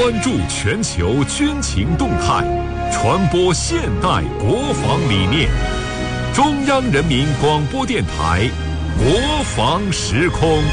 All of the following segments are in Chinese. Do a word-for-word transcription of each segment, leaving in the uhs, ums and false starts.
关注全球军情动态，传播现代国防理念。中央人民广播电台国防时空。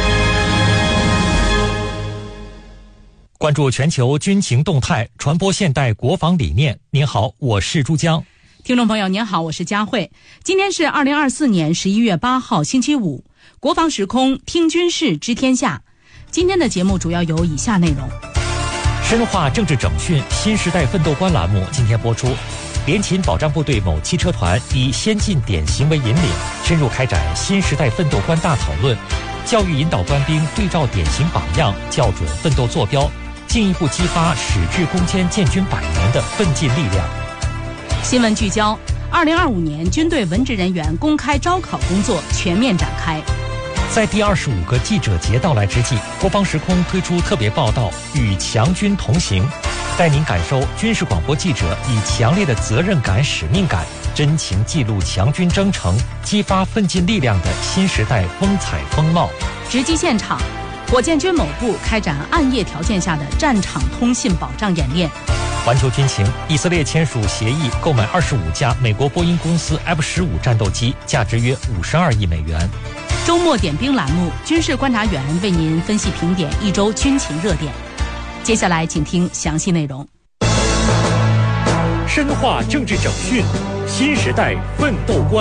关注全球军情动态，传播现代国防理念。您好，我是朱江。 听众朋友您好，我是佳慧。今天是二零二四年十一月八号星期五，国防时空听军事知天下。今天的节目主要有以下内容： 深化政治整训新时代奋斗观栏目今天播出，联勤保障部队某汽车团以先进典型为引领，深入开展新时代奋斗观大讨论，教育引导官兵对照典型榜样，校准奋斗坐标，进一步激发矢志攻坚建军百年的奋进力量。 新闻聚焦：二零二五年军队文职人员公开招考工作全面展开。 在第二十五个记者节到来之际，国防时空推出特别报道《与强军同行》，带您感受军事广播记者以强烈的责任感、使命感，真情记录强军征程，激发奋进力量的新时代风采风貌。 直击现场，火箭军某部开展暗夜条件下的战场通信保障演练。 环球军情：以色列签署协议购买二十五架美国波音公司 F 十五 战斗机，价值约五十二亿美元。 周末点兵栏目，军事观察员为您分析评点一周军情热点。接下来请听详细内容。 深化政治整训，新时代奋斗观。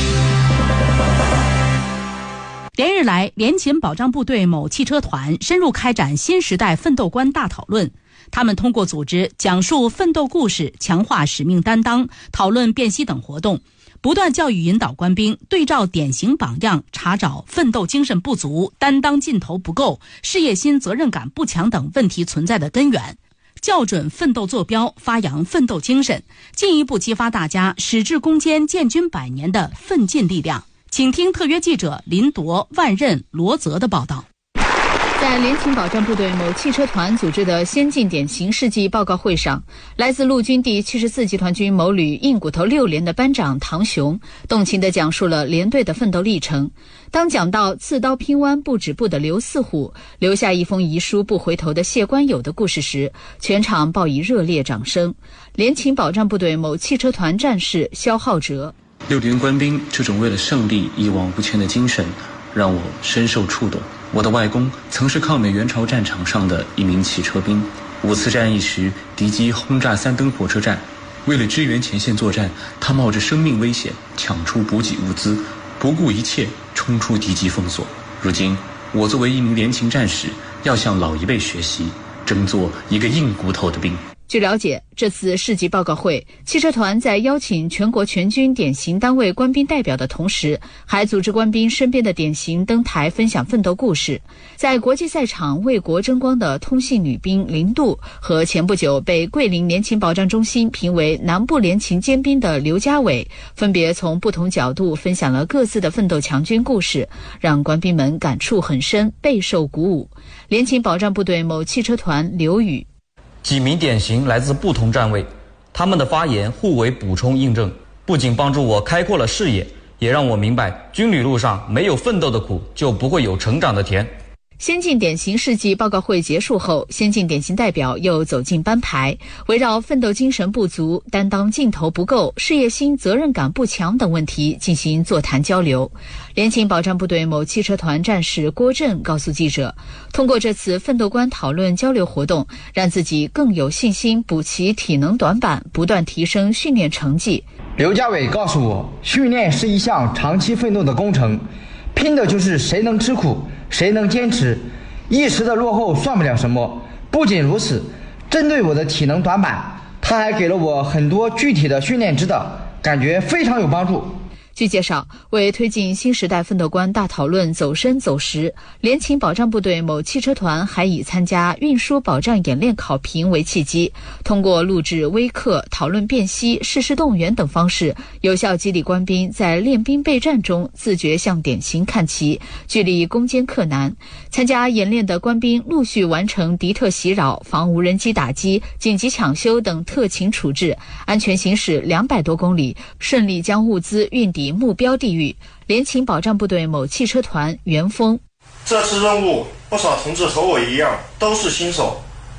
连日来，联勤保障部队某汽车团深入开展新时代奋斗观大讨论。他们通过组织讲述奋斗故事、强化使命担当、讨论辨析等活动，不断教育引导官兵对照典型榜样，查找奋斗精神不足、担当劲头不够、事业心责任感不强等问题存在的根源，校准奋斗坐标，发扬奋斗精神，进一步激发大家矢志攻坚建军百年的奋进力量。请听特约记者林铎、万仞、罗泽的报道。 在联勤保障部队某汽车团组织的先进典型事迹报告会上，来自陆军第七十四集团军某旅硬骨头六连的班长唐雄动情地讲述了连队的奋斗历程。当讲到刺刀拼弯不止步的刘四虎留下一封遗书不回头的谢官友的故事时，全场报以热烈掌声。联勤保障部队某汽车团战士肖浩哲： 六连官兵这种为了胜利一往无前的精神让我深受触动。我的外公曾是抗美援朝战场上的一名汽车兵，五次战役时敌机轰炸三登火车站，为了支援前线作战，他冒着生命危险抢出补给物资，不顾一切冲出敌机封锁。如今我作为一名联勤战士，要向老一辈学习，争做一个硬骨头的兵。 据了解，这次市级报告会，汽车团在邀请全国全军典型单位官兵代表的同时，还组织官兵身边的典型登台分享奋斗故事。在国际赛场为国争光的通信女兵林度和前不久被桂林联勤保障中心评为南部联勤尖兵的刘家伟，分别从不同角度分享了各自的奋斗强军故事，让官兵们感触很深，备受鼓舞。联勤保障部队某汽车团刘宇： 几名典型来自不同站位，他们的发言互为补充印证，不仅帮助我开阔了视野，也让我明白军旅路上没有奋斗的苦，就不会有成长的甜。 先进典型事迹报告会结束后，先进典型代表又走进班排，围绕奋斗精神不足、担当劲头不够、事业心责任感不强等问题进行座谈交流。联勤保障部队某汽车团战士郭震告诉记者，通过这次奋斗观讨论交流活动，让自己更有信心补齐体能短板，不断提升训练成绩。 刘家伟告诉我，训练是一项长期奋斗的工程，拼的就是谁能吃苦，谁能坚持，一时的落后算不了什么。不仅如此，针对我的体能短板，他还给了我很多具体的训练指导，感觉非常有帮助。 据介绍，为推进新时代奋斗观大讨论走深走实，联勤保障部队某汽车团还以参加运输保障演练考评为契机，通过录制微课、讨论辨析、誓师动员等方式，有效激励官兵在练兵备战中自觉向典型看齐，据理攻坚克难。参加演练的官兵陆续完成敌特袭扰、防无人机打击、紧急抢修等特勤处置，安全行驶两百多公里，顺利将物资运抵目标地域。联勤保障部队某汽车团袁峰： 这次任务不少同志和我一样都是新手，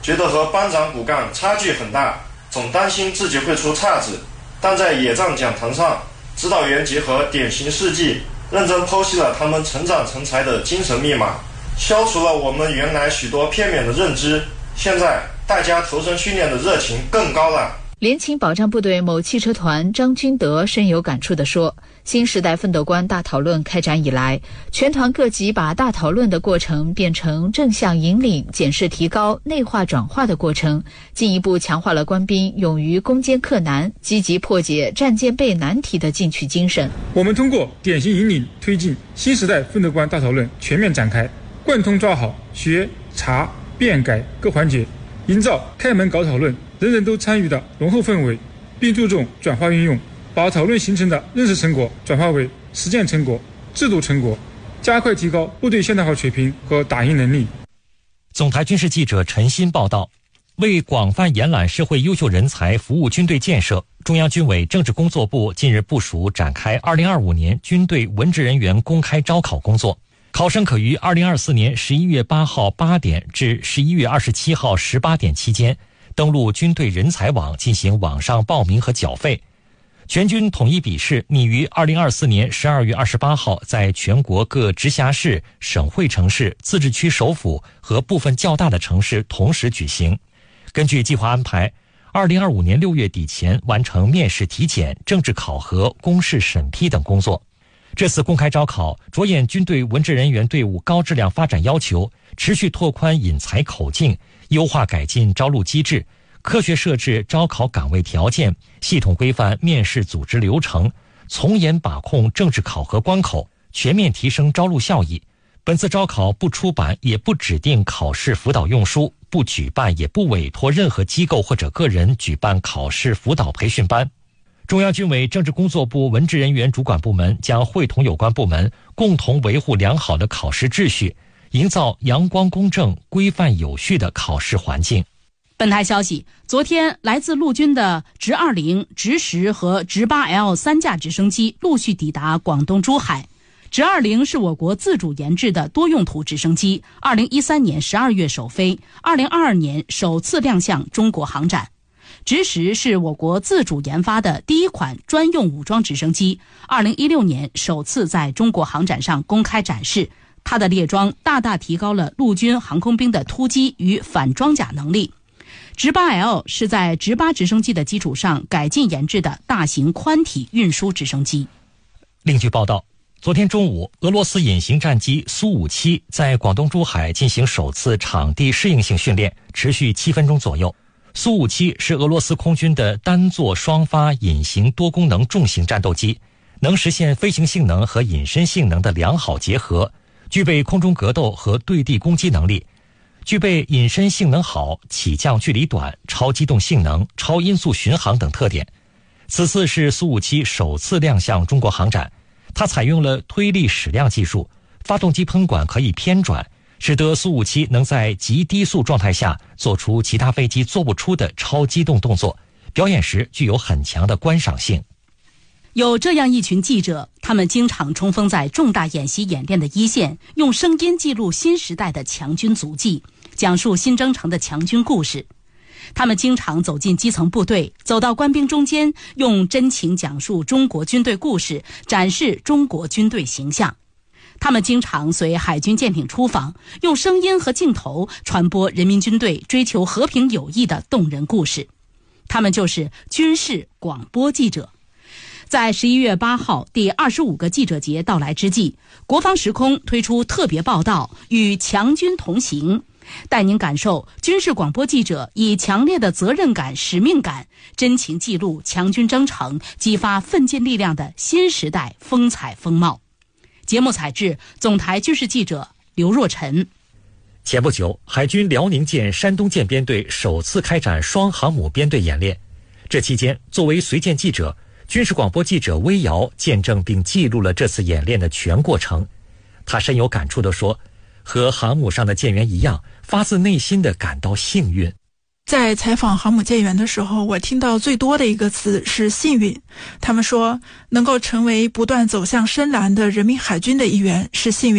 觉得和班长骨干差距很大，总担心自己会出岔子。但在野战讲堂上，指导员结合典型事迹，认真剖析了他们成长成才的精神密码，消除了我们原来许多片面的认知。现在大家投身训练的热情更高了。 联勤保障部队某汽车团张军德深有感触地说，新时代奋斗观大讨论开展以来，全团各级把大讨论的过程变成正向引领、检视提高、内化转化的过程，进一步强化了官兵勇于攻坚克难、积极破解战舰备难题的进取精神。 我们通过典型引领推进新时代奋斗观大讨论全面展开，贯通抓好学、查、变、改各环节，营造开门搞讨论人人都参与的浓厚氛围，并注重转化运用，把讨论形成的认识成果转化为实践成果、制度成果，加快提高部队现代化水平和打赢能力。 总台军事记者陈鑫报道，为广泛延揽社会优秀人才服务军队建设，中央军委政治工作部近日部署展开二零二五年军队文职人员公开招考工作。考生可于二零二四年十一月八号八点至十一月二十七号十八点期间登录军队人才网进行网上报名和缴费。全军统一笔试拟于二零二四年十二月二十八号在全国各直辖市、省会城市、自治区首府和部分较大的城市同时举行。根据计划安排，二零二五年六月底前完成面试体检、政治考核、公示审批等工作。这次公开招考着眼军队文职人员队伍高质量发展要求，持续拓宽引才口径，优化改进招录机制，科学设置招考岗位条件，系统规范面试组织流程，从严把控政治考核关口，全面提升招录效益。本次招考不出版也不指定考试辅导用书，不举办也不委托任何机构或者个人举办考试辅导培训班。中央军委政治工作部文职人员主管部门将会同有关部门，共同维护良好的考试秩序，营造阳光公正、规范有序的考试环境。 本台消息，昨天来自陆军的直二零、直十和直八 L 三架直升机陆续抵达广东珠海。直二零是我国自主研制的多用途直升机，二零一三年十二月首飞，二零二二年首次亮相中国航展。直十是我国自主研发的第一款专用武装直升机，二零一六年首次在中国航展上公开展示。它的列装大大提高了陆军航空兵的突击与反装甲能力。直八 L 是在直八直升机的基础上改进研制的大型宽体运输直升机。 另据报道，昨天中午，俄罗斯隐形战机苏五七在广东珠海进行首次场地适应性训练，持续七分钟左右。苏五七是俄罗斯空军的单座双发隐形多功能重型战斗机，能实现飞行性能和隐身性能的良好结合，具备空中格斗和对地攻击能力，具备隐身性能好、起降距离短、超机动性能、超音速巡航等特点。此次是苏五七首次亮相中国航展，它采用了推力矢量技术，发动机喷管可以偏转，使得苏五七能在极低速状态下做出其他飞机做不出的超机动动作，表演时具有很强的观赏性。 有这样一群记者，他们经常冲锋在重大演习演练的一线，用声音记录新时代的强军足迹，讲述新征程的强军故事。他们经常走进基层部队，走到官兵中间，用真情讲述中国军队故事，展示中国军队形象。他们经常随海军舰艇出访，用声音和镜头传播人民军队追求和平友谊的动人故事。他们就是军事广播记者。在十一月八号第二十五个记者节到来之际，国防时空推出特别报道《与强军同行》，带您感受军事广播记者以强烈的责任感、使命感，真情记录强军征程，激发奋进力量的新时代风采风貌。节目采制总台军事记者刘若晨。 前不久，海军辽宁舰、山东舰编队首次开展双航母编队演练。这期间，作为随舰记者，军事广播记者魏瑶见证并记录了这次演练的全过程。他深有感触地说，和航母上的舰员一样，发自内心地感到幸运。 在采访航母舰员的时候，我听到最多的一个词是幸运。他们说，能够成为不断走向深蓝的人民海军的一员是幸运的，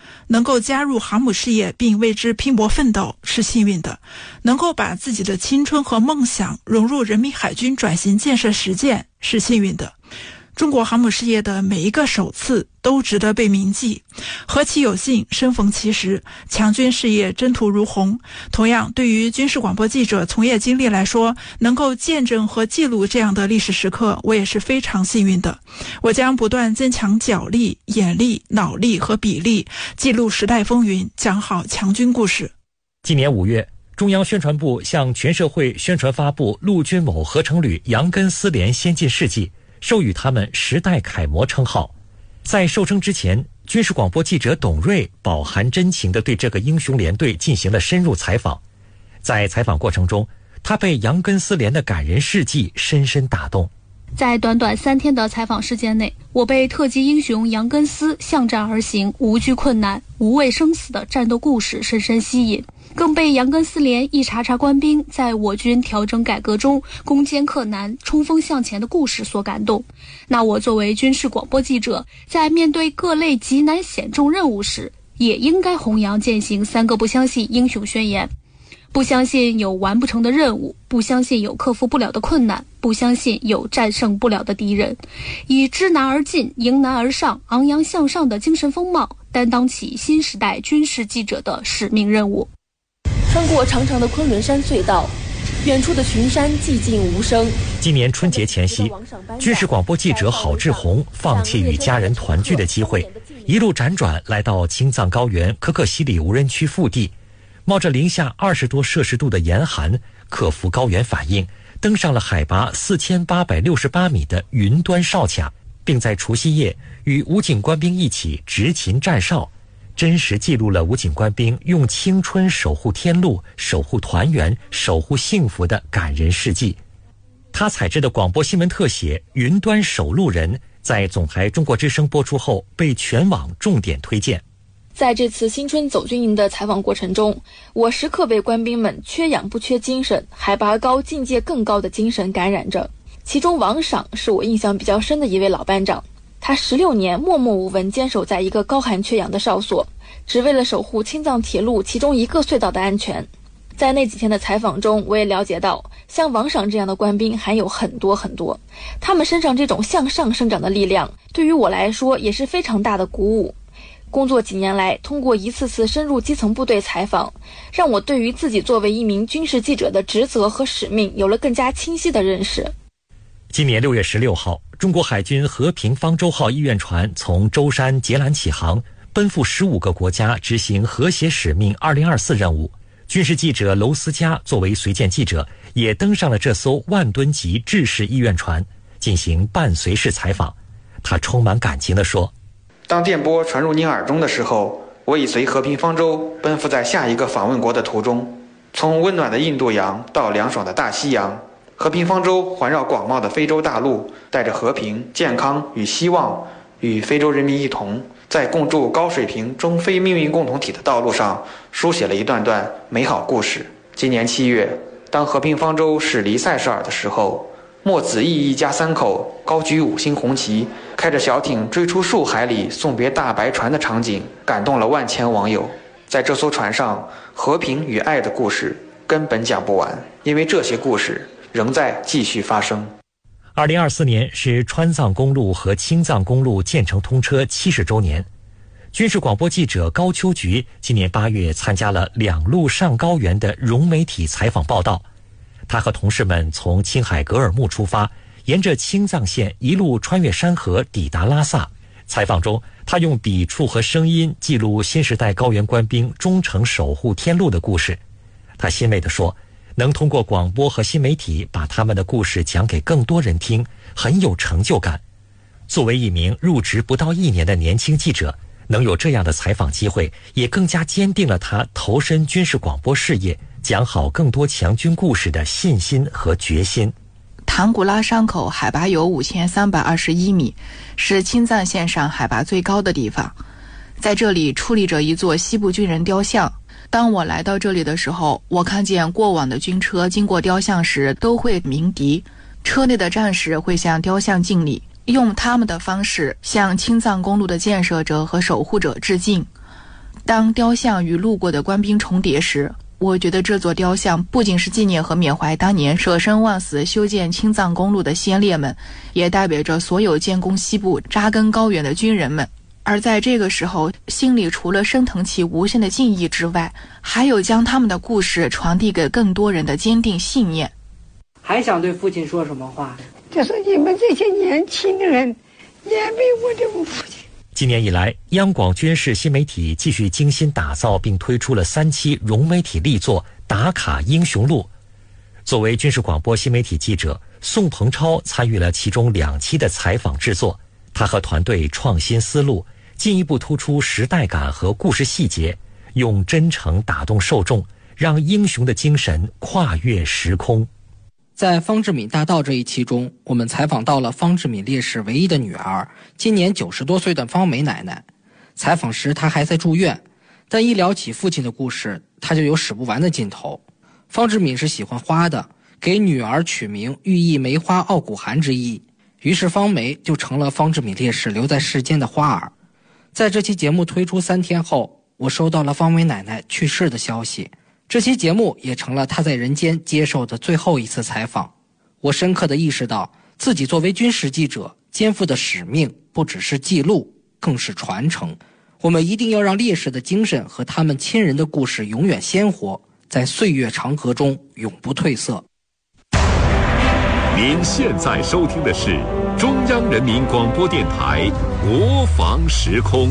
能够加入航母事业并为之拼搏奋斗是幸运的，能够把自己的青春和梦想融入人民海军转型建设实践是幸运的。中国航母事业的每一个首次都值得被铭记，何其有幸生逢其时，强军事业征途如虹。同样，对于军事广播记者从业经历来说，能够见证和记录这样的历史时刻，我也是非常幸运的。我将不断增强脚力、眼力、脑力和笔力，记录时代风云，讲好强军故事。 今年五月，中央宣传部向全社会宣传发布陆军某合成旅杨根思连先进事迹，授予他们时代楷模称号。在授称之前，军事广播记者董瑞饱含真情地对这个英雄连队进行了深入采访。在采访过程中，他被杨根思连的感人事迹深深打动。 在短短三天的采访时间内，我被特级英雄杨根思向战而行、无惧困难、无畏生死的战斗故事深深吸引，更被杨根思连一茬茬官兵在我军调整改革中攻坚克难、冲锋向前的故事所感动。那我作为军事广播记者，在面对各类极难险重任务时，也应该弘扬践行三个不相信英雄宣言：不相信有完不成的任务，不相信有克服不了的困难，不相信有战胜不了的敌人，以知难而进、迎难而上、昂扬向上的精神风貌，担当起新时代军事记者的使命任务。穿过长长的昆仑山隧道，远处的群山寂静无声。 今年春节前夕，军事广播记者郝志红放弃与家人团聚的机会，一路辗转来到青藏高原可可西里无人区腹地，冒着零下二十多摄氏度的严寒，克服高原反应，登上了海拔四千八百六十八米的云端哨卡，并在除夕夜与武警官兵一起执勤站哨，真实记录了武警官兵用青春守护天路、守护团圆、守护幸福的感人事迹。他采制的广播新闻特写《云端守路人》在总台中国之声播出后，被全网重点推荐。 在这次新春走军营的采访过程中，我时刻被官兵们缺氧不缺精神、海拔高境界更高的精神感染着。其中王赏是我印象比较深的一位老班长，他十六年默默无闻坚守在一个高寒缺氧的哨所，只为了守护青藏铁路其中一个隧道的安全。在那几天的采访中，我也了解到，像王赏这样的官兵还有很多很多，他们身上这种向上生长的力量，对于我来说也是非常大的鼓舞。工作几年来，通过一次次深入基层部队采访，让我对于自己作为一名军事记者的职责和使命有了更加清晰的认识。 今年六月十六号，中国海军和平方舟号医院船从舟山捷兰起航，奔赴十五个国家执行和谐使命二零二四任务。军事记者娄思佳作为随舰记者，也登上了这艘万吨级制式医院船，进行伴随式采访。他充满感情地说： 当电波传入您耳中的时候，我已随和平方舟奔赴在下一个访问国的途中。从温暖的印度洋到凉爽的大西洋，和平方舟环绕广袤的非洲大陆，带着和平、健康与希望，与非洲人民一同，在共筑高水平中非命运共同体的道路上，书写了一段段美好故事。今年七月，当和平方舟驶离塞舌尔的时候，莫子义一家三口高举五星红旗，开着小艇追出数海里送别大白船的场景，感动了万千网友。在这艘船上，和平与爱的故事根本讲不完，因为这些故事仍在继续发生。 二零二四年是川藏公路和青藏公路建成通车七十周年。军事广播记者高秋菊今年八月参加了两路上高原的融媒体采访报道。他和同事们从青海格尔木出发，沿着青藏线一路穿越山河抵达拉萨。采访中，他用笔触和声音记录新时代高原官兵忠诚守护天路的故事。他欣慰地说，能通过广播和新媒体把他们的故事讲给更多人听，很有成就感。作为一名入职不到一年的年轻记者，能有这样的采访机会，也更加坚定了他投身军事广播事业，讲好更多强军故事的信心和决心。 唐古拉山口海拔有五千三百二十一米，是青藏线上海拔最高的地方。在这里矗立着一座西部军人雕像。当我来到这里的时候，我看见过往的军车经过雕像时都会鸣笛，车内的战士会向雕像敬礼，用他们的方式向青藏公路的建设者和守护者致敬。 当雕像与路过的官兵重叠时，我觉得这座雕像不仅是纪念和缅怀当年舍身忘死修建青藏公路的先烈们，也代表着所有建功西部、扎根高原的军人们。而在这个时候，心里除了升腾起无限的敬意之外，还有将他们的故事传递给更多人的坚定信念。 还想对父亲说什么话？ 就是你们这些年轻人怜悯我的父亲。 今年以来，央广军事新媒体继续精心打造并推出了三期融媒体力作《打卡英雄录》。作为军事广播新媒体记者，宋鹏超参与了其中两期的采访制作。他和团队创新思路，进一步突出时代感和故事细节，用真诚打动受众，让英雄的精神跨越时空。 在方志敏大道这一期中，我们采访到了方志敏烈士唯一的女儿，今年九十多岁的方梅奶奶。采访时她还在住院，但一聊起父亲的故事，她就有使不完的劲头。方志敏是喜欢花的，给女儿取名寓意梅花傲骨寒之意，于是方梅就成了方志敏烈士留在世间的花儿。在这期节目推出三天后，我收到了方梅奶奶去世的消息。这期节目也成了他在人间接受的最后一次采访。我深刻地意识到，自己作为军事记者肩负的使命不只是记录，更是传承。我们一定要让烈士的精神和他们亲人的故事永远鲜活，在岁月长河中永不褪色。 您现在收听的是中央人民广播电台国防时空。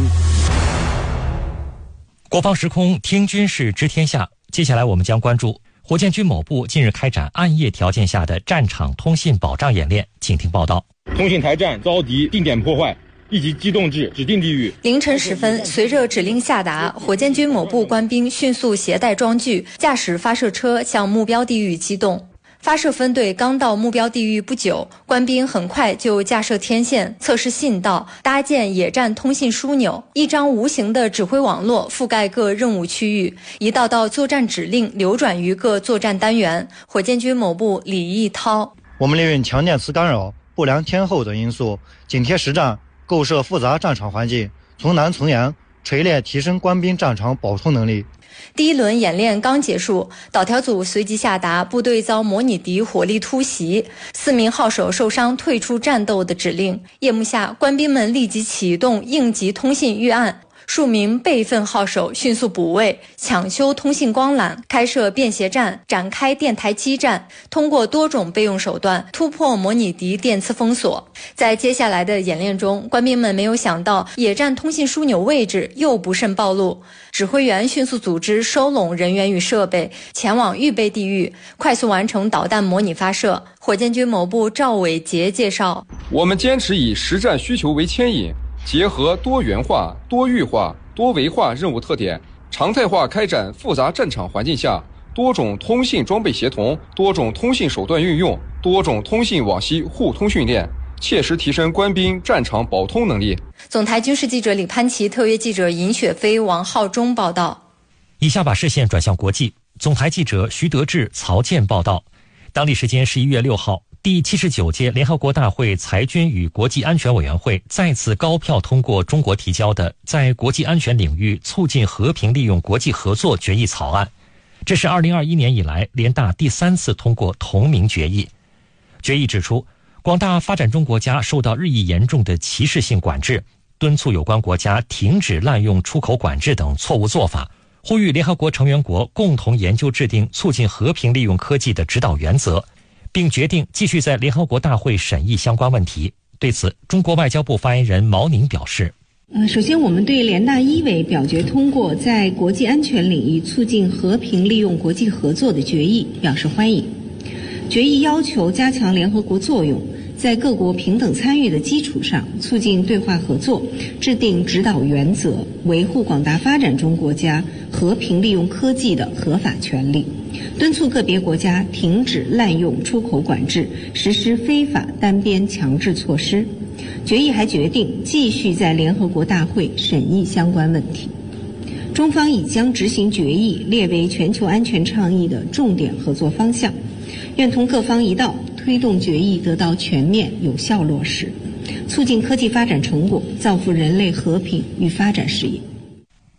国防时空，听军事知天下。接下来我们将关注火箭军某部近日开展暗夜条件下的战场通信保障演练，请听报道。 通信台站遭敌定点破坏，立即机动至指定地域。 凌晨时分，随着指令下达，火箭军某部官兵迅速携带装具，驾驶发射车向目标地域机动。发射分队刚到目标地域不久，官兵很快就架设天线，测试信道，搭建野战通信枢纽，一张无形的指挥网络覆盖各任务区域，一道道作战指令流转于各作战单元。火箭军某部李义涛： 我们利用强电磁干扰、不良天候等因素，紧贴实战，构设复杂战场环境，从难从严，锤炼提升官兵战场保冲能力。 第一轮演练刚结束，导条组随即下达部队遭模拟敌火力突袭，四名号手受伤退出战斗的指令。夜幕下，官兵们立即启动应急通信预案，数名备份号手迅速补位，抢修通信光缆，开设便携站，展开电台基站，通过多种备用手段突破模拟敌电磁封锁。在接下来的演练中，官兵们没有想到野战通信枢纽位置又不慎暴露，指挥员迅速组织收拢人员与设备，前往预备地域，快速完成导弹模拟发射。火箭军某部赵伟杰介绍： 我们坚持以实战需求为牵引，结合多元化、多域化、多维化任务特点，常态化开展复杂战场环境下多种通信装备协同、多种通信手段运用、多种通信网系互通训练，切实提升官兵战场保通能力。 总台军事记者李潘琪，特约记者尹雪飞、王浩中报道。 以下把视线转向国际，总台记者徐德志、曹健报道。当地时间十一月六号，第七十九届联合国大会裁军与国际安全委员会再次高票通过中国提交的在国际安全领域促进和平利用国际合作决议草案，这是二零二一年以来联大第三次通过同名决议。决议指出，广大发展中国家受到日益严重的歧视性管制，敦促有关国家停止滥用出口管制等错误做法，呼吁联合国成员国共同研究制定促进和平利用科技的指导原则，并决定继续在联合国大会审议相关问题。对此，中国外交部发言人毛宁表示， 呃，首先我们对联大一委表决通过在国际安全领域促进和平利用国际合作的决议表示欢迎。决议要求加强联合国作用，在各国平等参与的基础上，促进对话合作，制定指导原则，维护广大发展中国家和平利用科技的合法权利，敦促个别国家停止滥用出口管制，实施非法单边强制措施。决议还决定继续在联合国大会审议相关问题。中方已将执行决议列为全球安全倡议的重点合作方向，愿同各方一道推动决议得到全面有效落实，促进科技发展成果，造福人类和平与发展事业。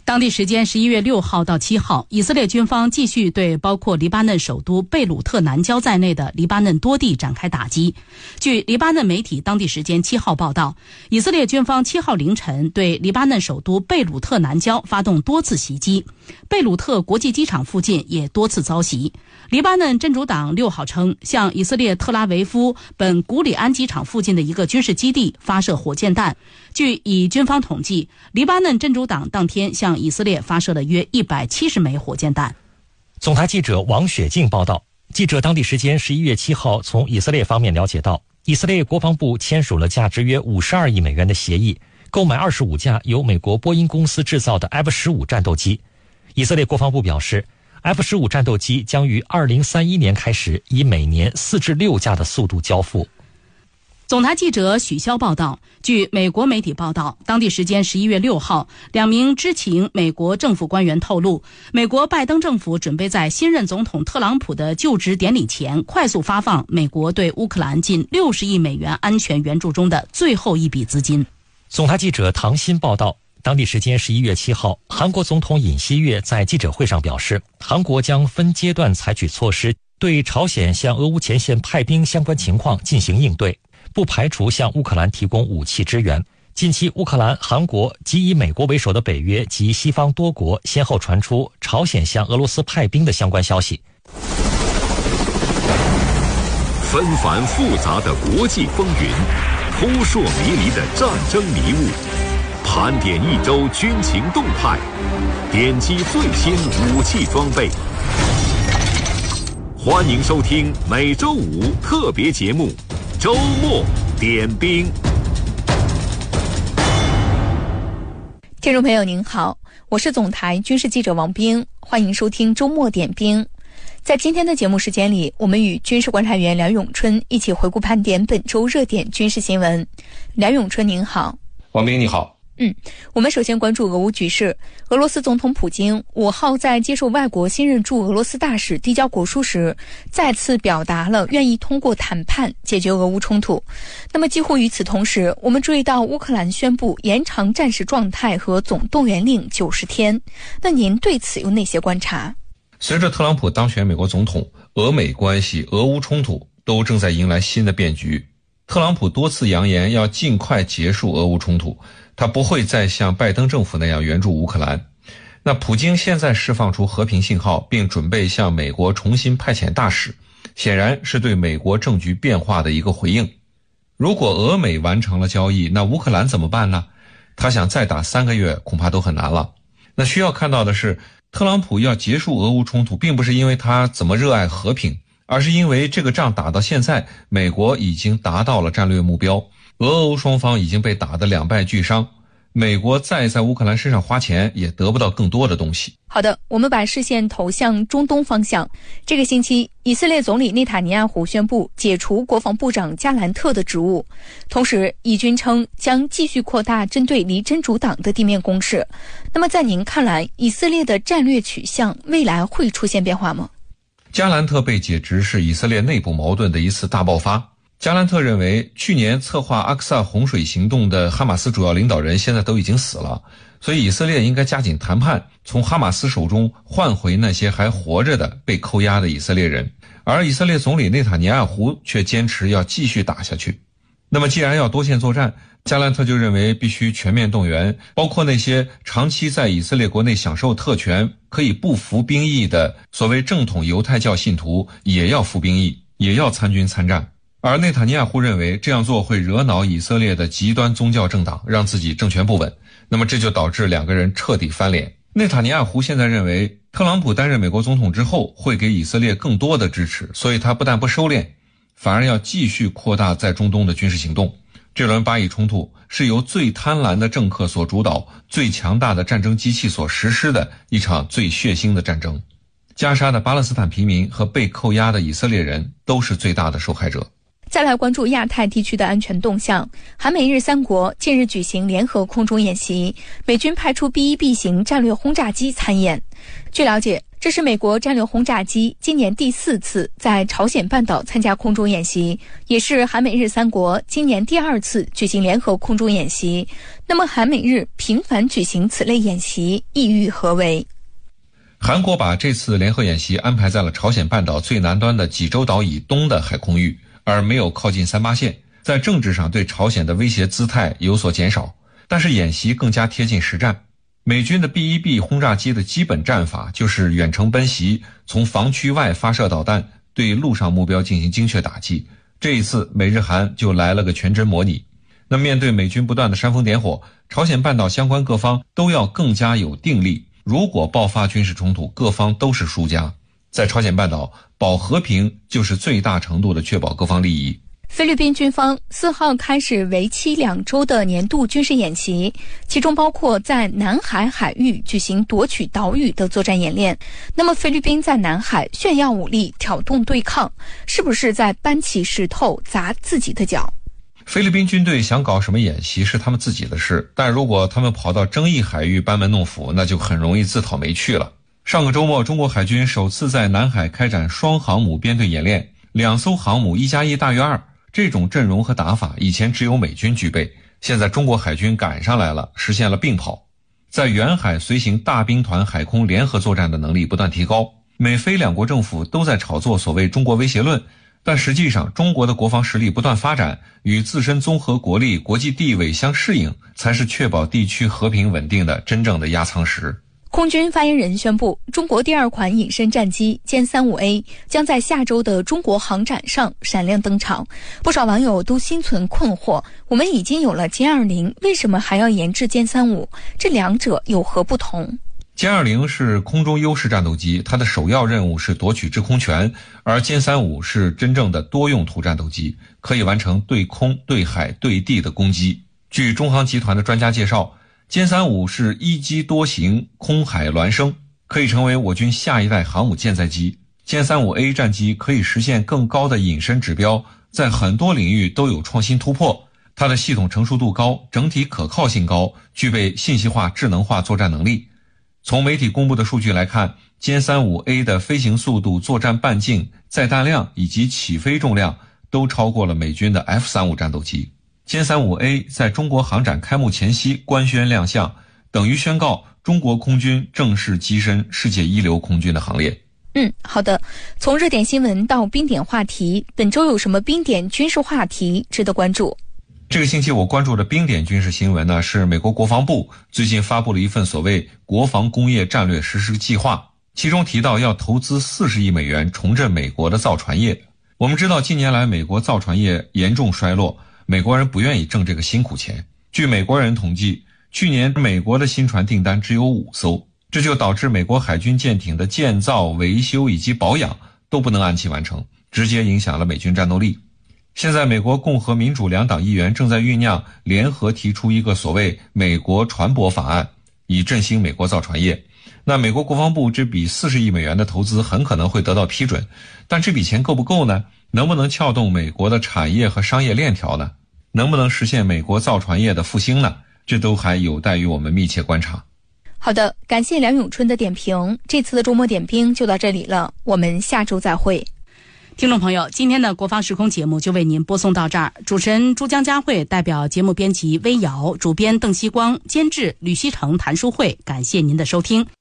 当地时间十一月六号到七号，以色列军方继续对包括黎巴嫩首都贝鲁特南郊在内的黎巴嫩多地展开打击。据黎巴嫩媒体当地时间七号报道，以色列军方七号凌晨对黎巴嫩首都贝鲁特南郊发动多次袭击，贝鲁特国际机场附近也多次遭袭。黎巴嫩真主党六号称，向以色列特拉维夫本古里安机场附近的一个军事基地发射火箭弹。据以军方统计，黎巴嫩真主党当天向以色列发射了约一百七十枚火箭弹。 总台记者王雪静报道，记者当地时间十一月七号从以色列方面了解到，以色列国防部签署了价值约五十二亿美元的协议，购买二十五架由美国波音公司制造的 F 十五 战斗机。以色列国防部表示， F 十五 战斗机将于二零三一年开始以每年四至六架的速度交付。 总台记者许潇报道，据美国媒体报道，当地时间十一月六号，两名知情美国政府官员透露，美国拜登政府准备在新任总统特朗普的就职典礼前，快速发放美国对乌克兰近六十亿美元安全援助中的最后一笔资金。 总台记者唐鑫报道，当地时间十一月七号，韩国总统尹锡悦在记者会上表示，韩国将分阶段采取措施，对朝鲜向俄乌前线派兵相关情况进行应对，不排除向乌克兰提供武器支援。近期，乌克兰、韩国及以美国为首的北约及西方多国先后传出朝鲜向俄罗斯派兵的相关消息。 纷繁复杂的国际风云，扑朔迷离的战争迷雾，盘点一周军情动态，点击最新武器装备。欢迎收听每周五特别节目《周末点兵》。 听众朋友您好，我是总台军事记者王冰，欢迎收听周末点兵。在今天的节目时间里，我们与军事观察员梁永春一起回顾盘点本周热点军事新闻。梁永春您好。 王冰你好。 嗯，我们首先关注俄乌局势。俄罗斯总统普京五号在接受外国新任驻俄罗斯大使递交国书时，再次表达了愿意通过谈判解决俄乌冲突。那么几乎与此同时，我们注意到乌克兰宣布延长战时状态和总动员令九十天。那您对此有哪些观察？ 随着特朗普当选美国总统，俄美关系、俄乌冲突都正在迎来新的变局。特朗普多次扬言要尽快结束俄乌冲突，他不会再像拜登政府那样援助乌克兰。那普京现在释放出和平信号，并准备向美国重新派遣大使，显然是对美国政局变化的一个回应。如果俄美完成了交易，那乌克兰怎么办呢？他想再打三个月恐怕都很难了。那需要看到的是，特朗普要结束俄乌冲突，并不是因为他怎么热爱和平，而是因为这个仗打到现在，美国已经达到了战略目标，俄欧双方已经被打得两败俱伤，美国再在乌克兰身上花钱也得不到更多的东西。 好的，我们把视线投向中东方向。这个星期，以色列总理内塔尼亚胡宣布解除国防部长加兰特的职务，同时以军称将继续扩大针对离真主党的地面攻势。那么在您看来，以色列的战略取向未来会出现变化吗？ 加兰特被解职是以色列内部矛盾的一次大爆发。加兰特认为，去年策划阿克萨洪水行动的哈马斯主要领导人现在都已经死了，所以以色列应该加紧谈判，从哈马斯手中换回那些还活着的被扣押的以色列人。而以色列总理内塔尼亚胡却坚持要继续打下去。那么既然要多线作战，加兰特就认为必须全面动员，包括那些长期在以色列国内享受特权、可以不服兵役的所谓正统犹太教信徒也要服兵役，也要参军参战。而内塔尼亚胡认为这样做会惹恼以色列的极端宗教政党，让自己政权不稳，那么这就导致两个人彻底翻脸。内塔尼亚胡现在认为，特朗普担任美国总统之后会给以色列更多的支持，所以他不但不收敛，反而要继续扩大在中东的军事行动。这轮巴以冲突是由最贪婪的政客所主导，最强大的战争机器所实施的一场最血腥的战争。加沙的巴勒斯坦平民和被扣押的以色列人都是最大的受害者。 再来关注亚太地区的安全动向。韩美日三国近日举行联合空中演习，美军派出 B 一 B 型战略轰炸机参演。据了解，这是美国战略轰炸机今年第四次在朝鲜半岛参加空中演习，也是韩美日三国今年第二次举行联合空中演习。那么韩美日频繁举行此类演习，意欲何为？ 韩国把这次联合演习安排在了朝鲜半岛最南端的济州岛以东的海空域，而没有靠近三八线，在政治上对朝鲜的威胁姿态有所减少，但是演习更加贴近实战。美军的 B 一 B 轰炸机的基本战法就是远程奔袭，从防区外发射导弹，对陆上目标进行精确打击。这一次美日韩就来了个全真模拟。那面对美军不断的煽风点火，朝鲜半岛相关各方都要更加有定力，如果爆发军事冲突，各方都是输家。在朝鲜半岛，保和平就是最大程度的确保各方利益。 菲律宾军方四号开始为期两周的年度军事演习，其中包括在南海海域举行夺取岛屿的作战演练。那么菲律宾在南海炫耀武力，挑动对抗，是不是在搬起石头砸自己的脚？ 菲律宾军队想搞什么演习是他们自己的事，但如果他们跑到争议海域班门弄斧，那就很容易自讨没趣了。上个周末，中国海军首次在南海开展双航母编队演练，两艘航母一加一大于二，这种阵容和打法以前只有美军具备，现在中国海军赶上来了，实现了并跑。在远海随行大兵团海空联合作战的能力不断提高，美菲两国政府都在炒作所谓中国威胁论，但实际上中国的国防实力不断发展，与自身综合国力、国际地位相适应，才是确保地区和平稳定的真正的压舱石。 空军发言人宣布，中国第二款隐身战机歼 三十五 A 将在下周的中国航展上闪亮登场。不少网友都心存困惑，我们已经有了歼二零，为什么还要研制歼三十五？这两者有何不同？ 歼二零是空中优势战斗机，它的首要任务是夺取制空权，而歼三十五是真正的多用途战斗机，可以完成对空、对海、对地的攻击。据中航集团的专家介绍，歼三十五是一机多型空海孪生，可以成为我军下一代航母舰载机。歼三十五 A 战机可以实现更高的隐身指标，在很多领域都有创新突破。它的系统成熟度高，整体可靠性高，具备信息化、智能化作战能力。从媒体公布的数据来看，歼三十五 A 的飞行速度、作战半径、载弹量以及起飞重量都超过了美军的 F 三十五 战斗机。歼三十五 A 在中国航展开幕前夕官宣亮相，等于宣告中国空军正式跻身世界一流空军的行列。 嗯，好的。从热点新闻到冰点话题，本周有什么冰点军事话题值得关注？ 这个星期我关注的冰点军事新闻呢，是美国国防部最近发布了一份所谓国防工业战略实施计划，其中提到要投资四十亿美元重振美国的造船业。我们知道近年来美国造船业严重衰落，美国人不愿意挣这个辛苦钱。据美国人统计，去年美国的新船订单只有五艘，这就导致美国海军舰艇的建造、维修以及保养都不能按期完成，直接影响了美军战斗力。现在美国共和民主两党议员正在酝酿联合提出一个所谓美国船舶法案，以振兴美国造船业。那美国国防部这笔四十亿美元的投资很可能会得到批准，但这笔钱够不够呢？能不能撬动美国的产业和商业链条呢？能不能实现美国造船业的复兴呢？这都还有待于我们密切观察。 好的，感谢梁永春的点评。这次的周末点评就到这里了，我们下周再会。 听众朋友，今天的国防时空节目就为您播送到这儿。主持人珠江佳慧代表节目编辑微瑶，主编邓希光，监制吕希成、谭淑慧，感谢您的收听。